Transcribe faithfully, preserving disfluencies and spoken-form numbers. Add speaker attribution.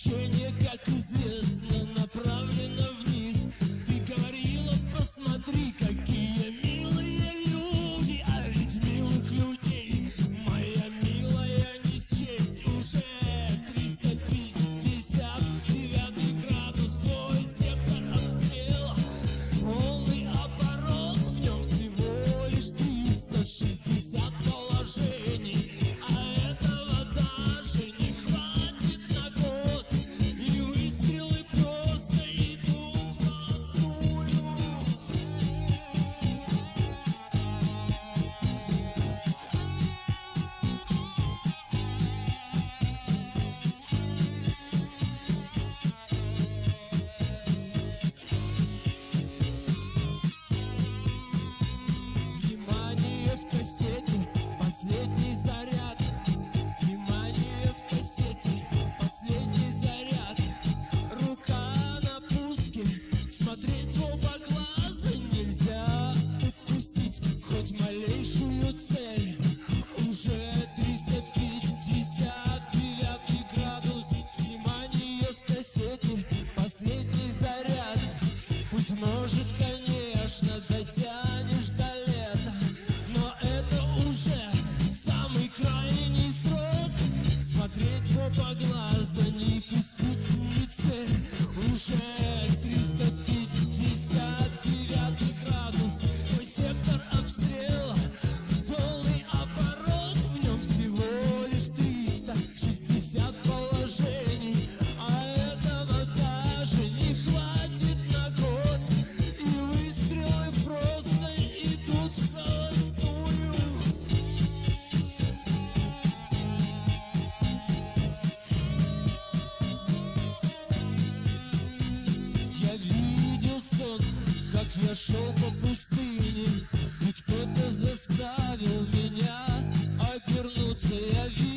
Speaker 1: Течение, как известно, направлено вниз. Ты говорила, посмотри, какие милые люди, а ведь милых людей, моя милая, не счесть. Уже триста пятьдесят девятый градус, твой сектор обстрела, полный оборот, в нем всего лишь триста шестьдесят положений, а этого даже не хватит на год, и выстрелы просто идут впустую. Внимание, в кассете последний заряд. Внимание, в кассете последний заряд. Рука на пуске, смотреть в оба глаза нельзя упустить хоть малейшую цель. Уже триста пятьдесят девятый градус. Внимание, в кассете последний заряд. Быть может, конечно, дотянешь до лета, но это уже самый крайний срок. Смотреть в оба глаза, не пустить ни цель. Уже триста пятьдесят девятый градус, твой сектор обстрела, полный оборот, в нем всего лишь триста шестьдесят положений, а этого даже не хватит на год, и выстрелы просто идут в холостую. Я видел сон, как я шел по пустыне, и кто-то заставил меня обернуться. Я видел